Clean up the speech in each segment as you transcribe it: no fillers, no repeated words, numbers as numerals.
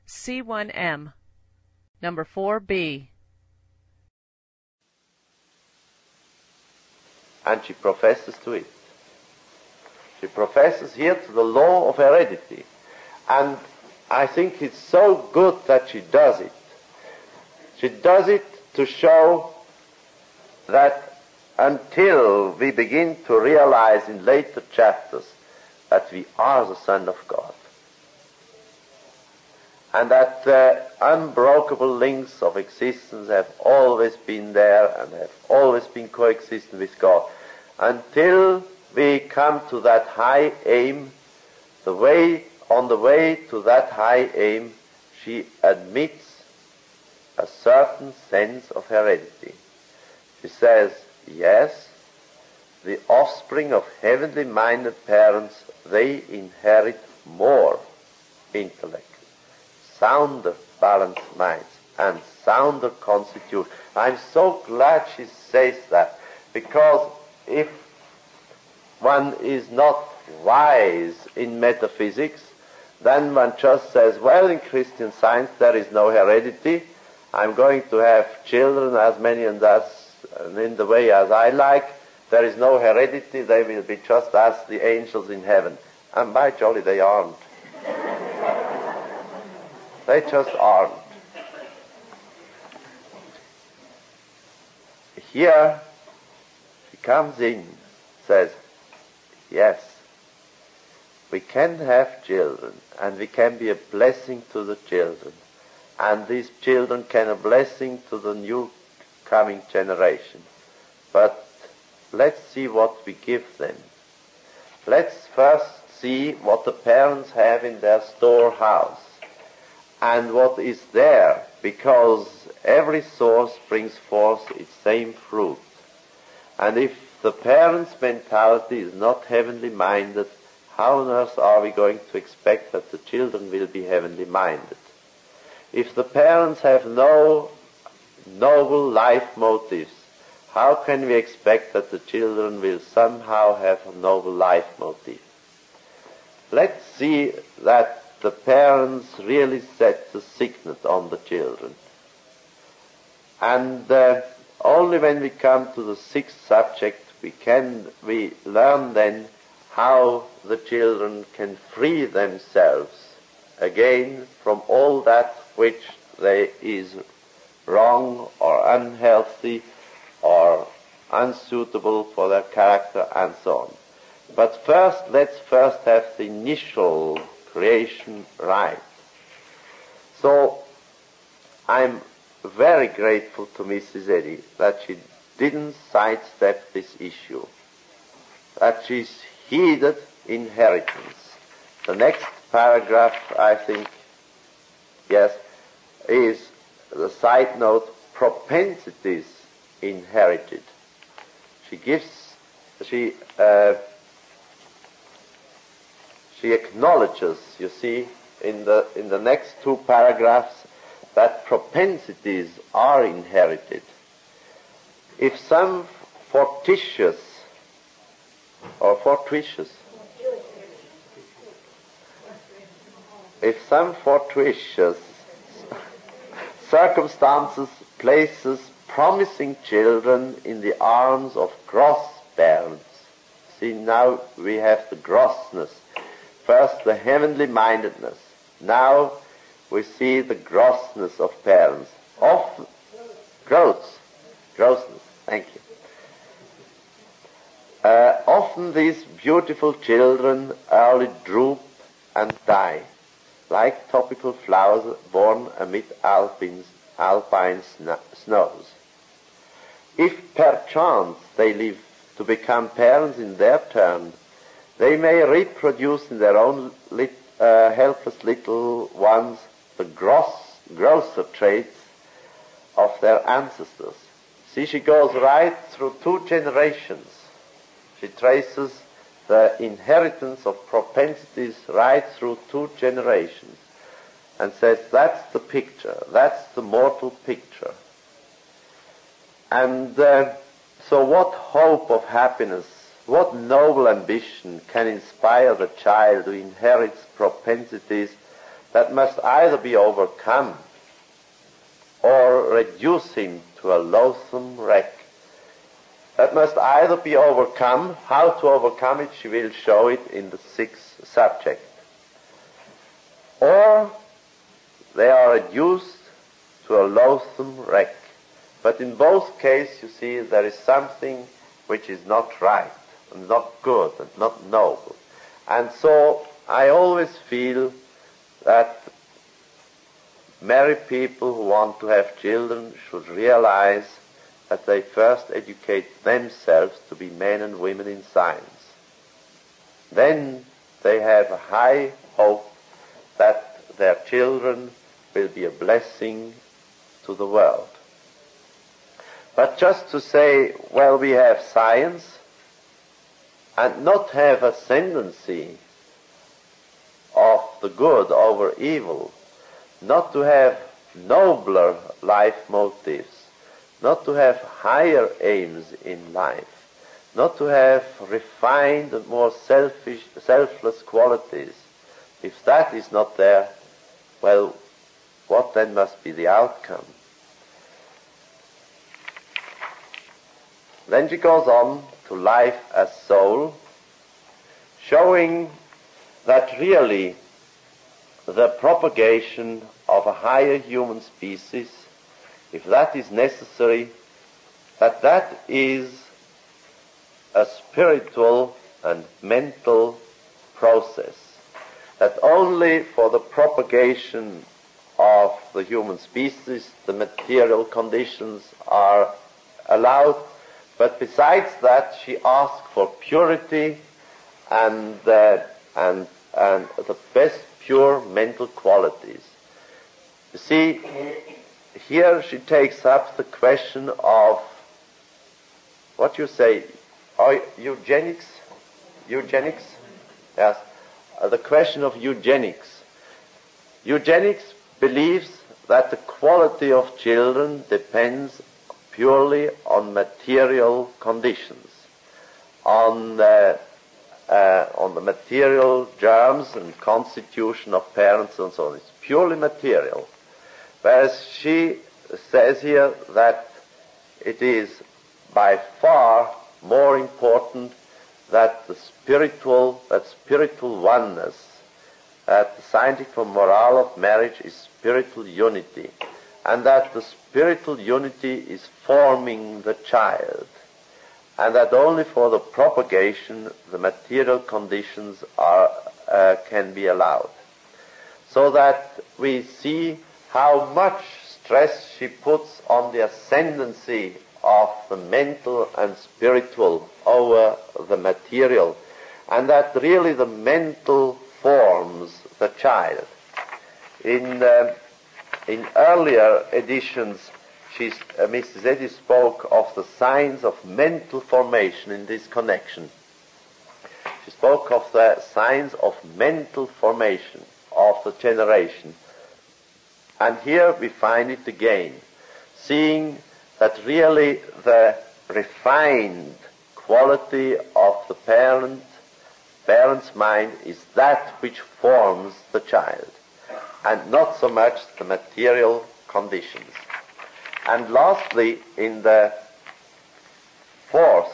C1M, number 4B. And she professes to it. She professes here to the law of heredity. And I think it's so good that she does it. She does it to show that until we begin to realize in later chapters that we are the Son of God, and that the unbreakable links of existence have always been there and have always been coexistent with God, until we come to that high aim, on the way to that high aim, she admits a certain sense of heredity. She says, yes, the offspring of heavenly-minded parents, they inherit more intellect, sounder balanced minds, and sounder constitution. I'm so glad she says that, because if one is not wise in metaphysics, then one just says, well, in Christian Science there is no heredity. I'm going to have children as many and in the way as I like. There is no heredity. They will be just as the angels in heaven. And by jolly, they aren't. They just aren't. Here, she comes in, says, yes, we can have children, and we can be a blessing to the children. And these children can be a blessing to the new coming generation. But let's see what we give them. Let's first see what the parents have in their storehouse and what is there, because every source brings forth its same fruit. And if the parents' mentality is not heavenly minded, how on earth are we going to expect that the children will be heavenly minded? If the parents have no noble life motives, how can we expect that the children will somehow have a noble life motive? Let's see that the parents really set the signet on the children. And only when we come to the sixth subject, we learn then how the children can free themselves again from all that which is wrong or unhealthy or unsuitable for their character and so on. But let's first have the initial creation right. So I'm very grateful to Mrs. Eddy that she didn't sidestep this issue, that she's heeded inheritance. The next paragraph, I think, yes, is the side note, propensities inherited. She acknowledges, you see, in the next two paragraphs, that propensities are inherited. If some fortuitous circumstances places promising children in the arms of gross parents. See, now we have the grossness. First, the heavenly mindedness. Now we see the grossness of parents. Grossness, thank you. Often these beautiful children early droop and die, like tropical flowers born amid alpine snows. If perchance they live to become parents in their turn, they may reproduce in their own helpless little ones the grosser traits of their ancestors. See, she goes right through two generations. She traces the inheritance of propensities right through two generations and says that's the picture, that's the mortal picture. And so what hope of happiness, what noble ambition can inspire the child who inherits propensities that must either be overcome or reduce him to a loathsome wreck. That must either be overcome. How to overcome it, she will show it in the 6th subject. Or they are reduced to a loathsome wreck. But in both cases, you see, there is something which is not right, and not good, and not noble. And so I always feel that married people who want to have children should realize that they first educate themselves to be men and women in science. Then they have a high hope that their children will be a blessing to the world. But just to say, well, we have science, and not have ascendancy of the good over evil, not to have nobler life motives, not to have higher aims in life, not to have refined and more selfless qualities. If that is not there, well, what then must be the outcome? Then she goes on to life as soul, showing that really the propagation of a higher human species, if that is necessary, that is a spiritual and mental process, that only for the propagation of the human species the material conditions are allowed. But besides that, she asks for purity and the best pure mental qualities. You see, here she takes up the question of, what you say, eugenics? Eugenics? Yes. The question of eugenics. Eugenics believes that the quality of children depends purely on material conditions, on the material germs and constitution of parents and so on. It's purely material. Whereas she says here that it is by far more important that the spiritual oneness, that the scientific morale of marriage is spiritual unity, and that the spiritual unity is forming the child, and that only for the propagation the material conditions can be allowed. So that we see how much stress she puts on the ascendancy of the mental and spiritual over the material, and that really the mental forms the child. In earlier editions, Mrs. Eddy spoke of the signs of mental formation in this connection. She spoke of the signs of mental formation of the generation. And here we find it again, seeing that really the refined quality of the parent's mind is that which forms the child, and not so much the material conditions. And lastly, in the 4th,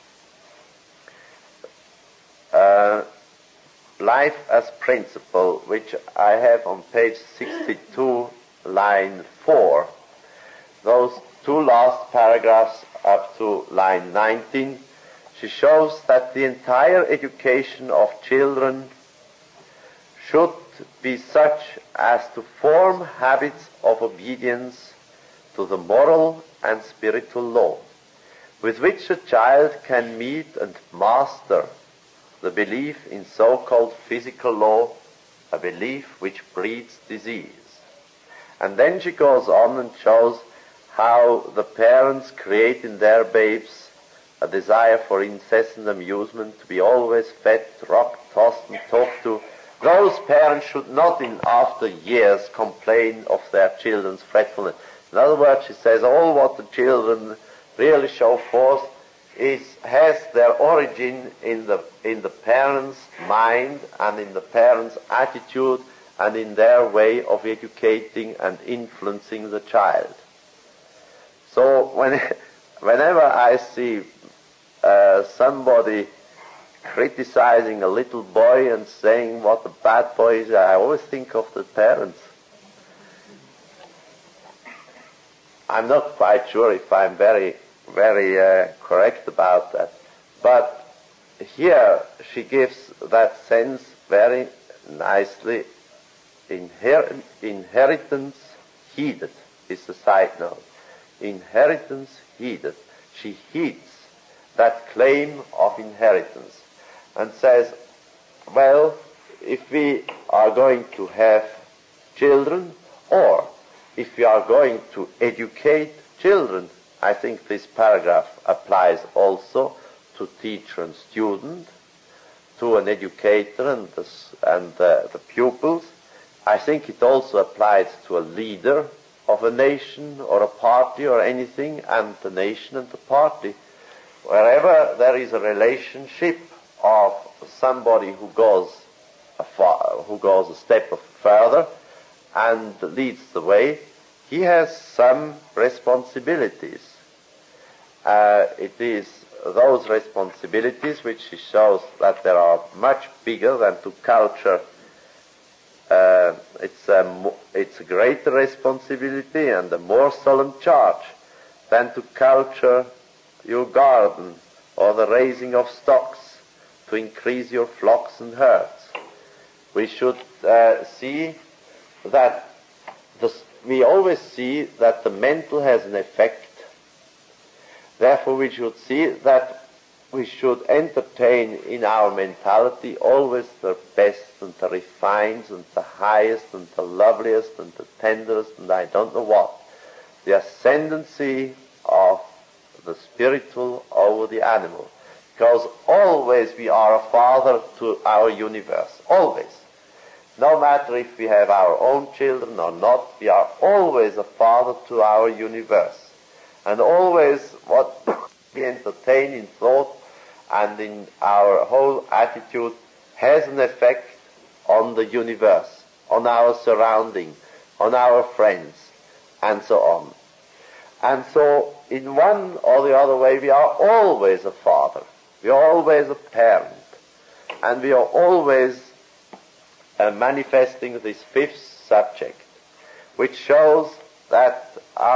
life as principle, which I have on page 62, line 4, those two last paragraphs up to line 19, she shows that the entire education of children should be such as to form habits of obedience to the moral and spiritual law, with which a child can meet and master the belief in so-called physical law, a belief which breeds disease. And then she goes on and shows how the parents create in their babes a desire for incessant amusement, to be always fed, rocked, tossed, and talked to. Those parents should not in after years complain of their children's fretfulness. In other words, she says all what the children really show forth has their origin in the parents' mind and in the parents' attitude and in their way of educating and influencing the child. So whenever I see somebody criticizing a little boy and saying what a bad boy is, I always think of the parents. I'm not quite sure if I'm very correct about that. But here she gives that sense very nicely. Inheritance heeded is the side note. Inheritance heeded. She heeds that claim of inheritance and says, well, if we are going to have children, or if we are going to educate children, I think this paragraph applies also to teacher and student, to an educator and the pupils. I think it also applies to a leader of a nation or a party or anything, and the nation and the party. Wherever there is a relationship of somebody who goes a step further and leads the way, he has some responsibilities. It is those responsibilities which he shows that there are much bigger than to culture. It's a greater responsibility and a more solemn charge than to culture your garden or the raising of stocks to increase your flocks and herds. We should see that we always see that the mental has an effect. Therefore, we should see that we should entertain in our mentality always the best and the refined and the highest and the loveliest and the tenderest and I don't know what. The ascendancy of the spiritual over the animal. Because always we are a father to our universe. Always. No matter if we have our own children or not, we are always a father to our universe. And always what we entertain in thought and in our whole attitude has an effect on the universe, on our surrounding, on our friends, and so on. And so, in one or the other way, we are always a father. We are always a parent. And we are always manifesting this fifth subject, which shows that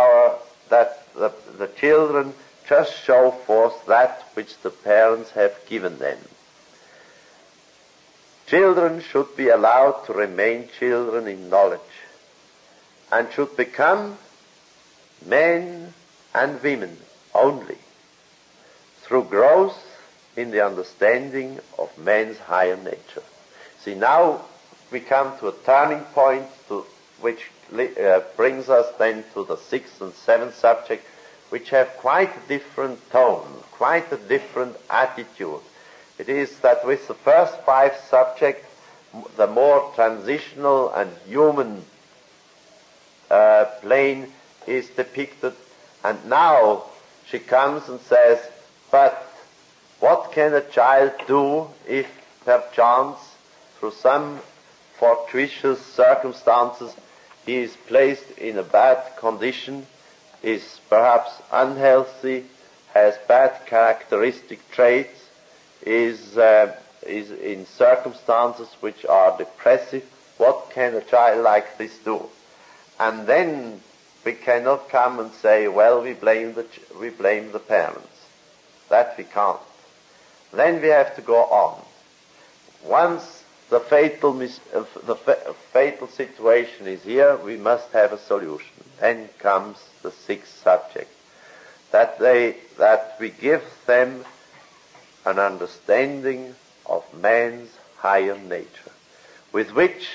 the children just show forth that which the parents have given them. Children should be allowed to remain children in knowledge and should become men and women only through growth in the understanding of man's higher nature. See, now we come to a turning point which brings us then to the sixth and seventh subject, which have quite a different tone, quite a different attitude. It is that with the first five subjects, the more transitional and human plane is depicted, and now she comes and says, but what can a child do if perchance through some fortuitous circumstances he is placed in a bad condition, is perhaps unhealthy, has bad characteristic traits, is in circumstances which are depressive? What can a child like this do? And then we cannot come and say, well, we blame the parents. That we can't. Then we have to go on. Once the fatal situation is here, we must have a solution. Then comes the sixth subject, that we give them an understanding of man's higher nature, with which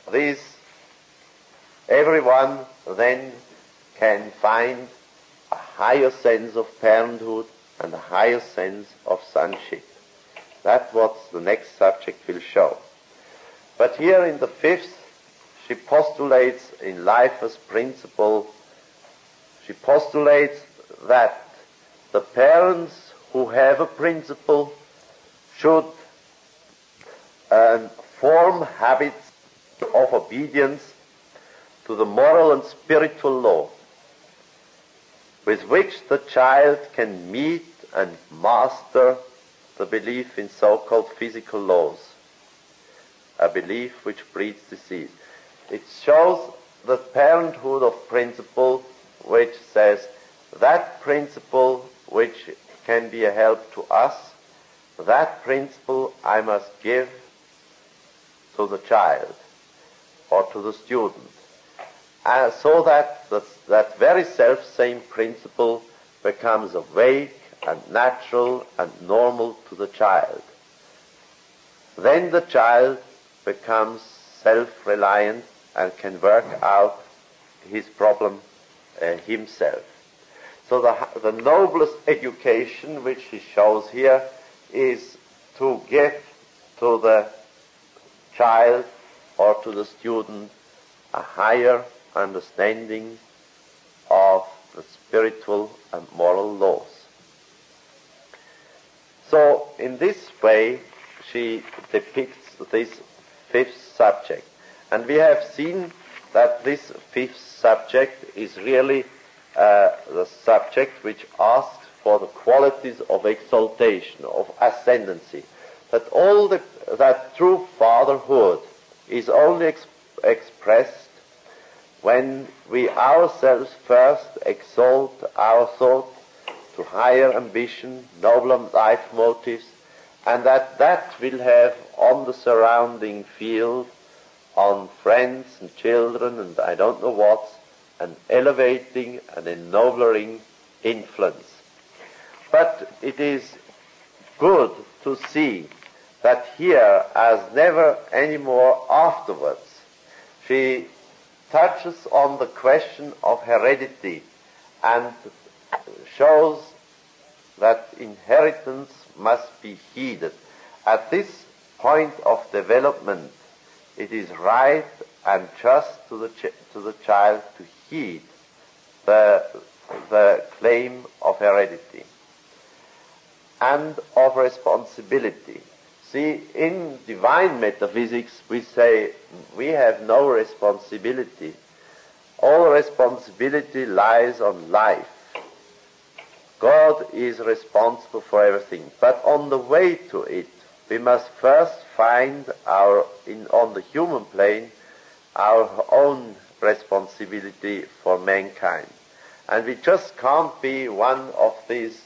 everyone then can find a higher sense of parenthood and a higher sense of sonship. That's what the next subject will show. But here in the fifth, she postulates in life as principle, she postulates that the parents who have a principle should form habits of obedience to the moral and spiritual law with which the child can meet and master the belief in so-called physical laws, a belief which breeds disease. It shows the parenthood of principle which says that principle which can be a help to us, that principle I must give to the child or to the student. So that that very self-same principle becomes awake and natural and normal to the child. Then the child becomes self-reliant and can work out his problem himself. So the noblest education which he shows here is to give to the child or to the student a higher understanding of the spiritual and moral laws. So in this way she depicts this fifth subject. And we have seen that this fifth subject is really the subject which asks for the qualities of exaltation, of ascendancy. That true fatherhood is only expressed when we ourselves first exalt our thought to higher ambition, nobler life motives, and that will have on the surrounding field, on friends and children and I don't know what, an elevating and ennobling influence. But it is good to see that here, as never any more afterwards, she touches on the question of heredity and shows that inheritance must be heeded. At this point of development, it is right and just to the child to heed the claim of heredity and of responsibility. See, in divine metaphysics we say we have no responsibility. All responsibility lies on life. God is responsible for everything. But on the way to it, we must first find on the human plane, our own responsibility for mankind. And we just can't be one of these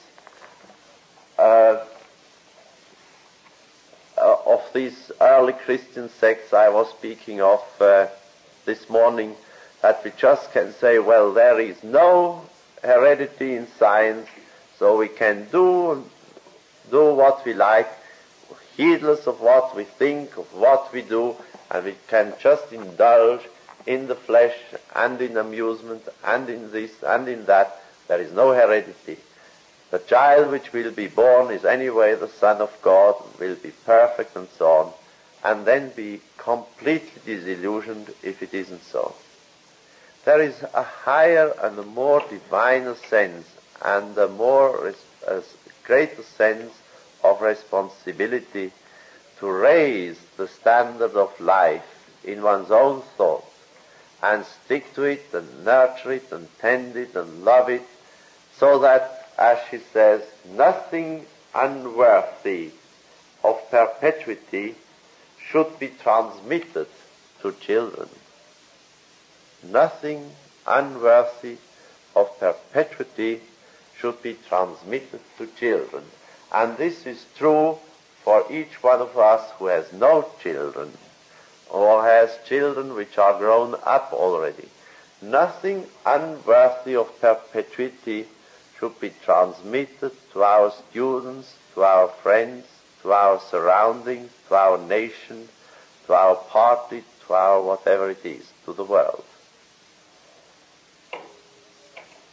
early Christian sects I was speaking of this morning, that we just can say, well, there is no heredity in science, so we can do what we like, heedless of what we think, of what we do, and we can just indulge in the flesh and in amusement and in this and in that. There is no heredity. The child which will be born is anyway the Son of God, will be perfect and so on, and then be completely disillusioned if it isn't so. There is a higher and a more diviner sense and a greater sense of responsibility to raise the standard of life in one's own thought and stick to it and nurture it and tend it and love it, so that, as she says, nothing unworthy of perpetuity should be transmitted to children. Nothing unworthy of perpetuity should be transmitted to children. And this is true for each one of us who has no children or has children which are grown up already. Nothing unworthy of perpetuity should be transmitted to our students, to our friends, to our surroundings, to our nation, to our party, to our whatever it is, to the world.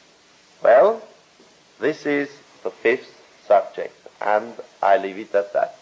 Well, this is the fifth subject, and I leave it at that.